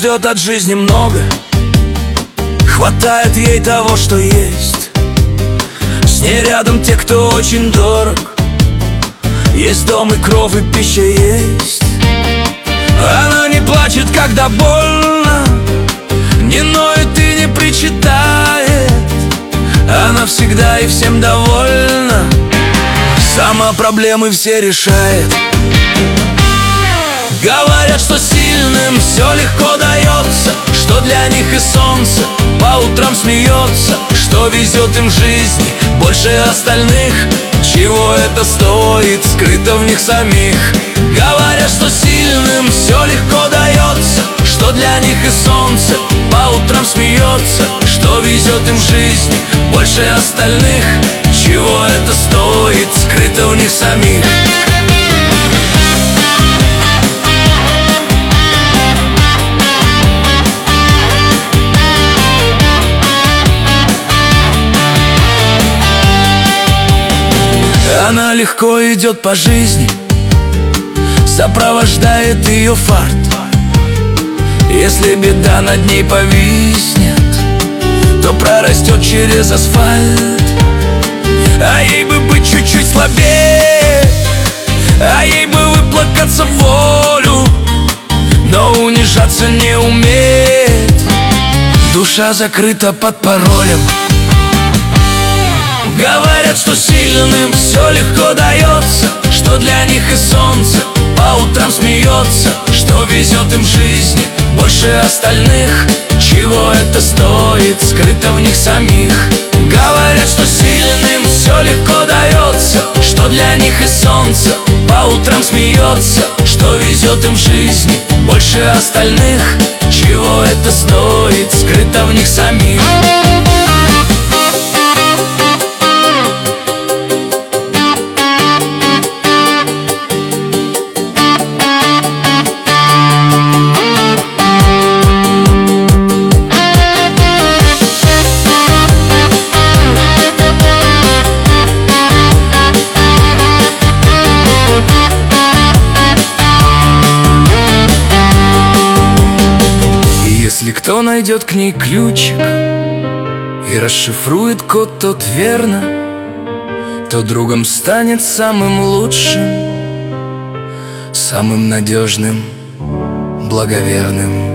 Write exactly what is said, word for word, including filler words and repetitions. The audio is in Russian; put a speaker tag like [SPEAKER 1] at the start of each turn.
[SPEAKER 1] ждет от жизни много, хватает ей того, что есть. С ней рядом те, кто очень дорог, есть дом и кров, и пища есть. Она не плачет, когда больно, не ноет и не причитает. Она всегда и всем довольна, сама проблемы все решает. Говорят, что сильным все легко дается, что для них и солнце по утрам смеется, что везет им в жизни больше остальных. Чего это стоит, скрыто в них самих. Говорят, что сильным все легко дается, что для них и солнце по утрам смеется, что везет им в жизни больше остальных. Чего это стоит, скрыто в них самих. Она легко идет по жизни, сопровождает ее фарт. Если беда над ней повиснет, то прорастет через асфальт. А ей бы быть чуть-чуть слабее, а ей бы выплакаться в волю, но унижаться не умеет, душа закрыта под паролем. Говорят, что сильным все легко дается, что для них и солнце по утрам смеется, что везет им в жизни больше остальных. Чего это стоит, скрыто в них самих. Говорят, что сильным все легко дается, что для них и солнце по утрам смеется, что везет им в жизни больше остальных. Чего это стоит, скрыто в них самих. Если кто найдет к ней ключик и расшифрует код тот верно, то другом станет самым лучшим, самым надежным, благоверным.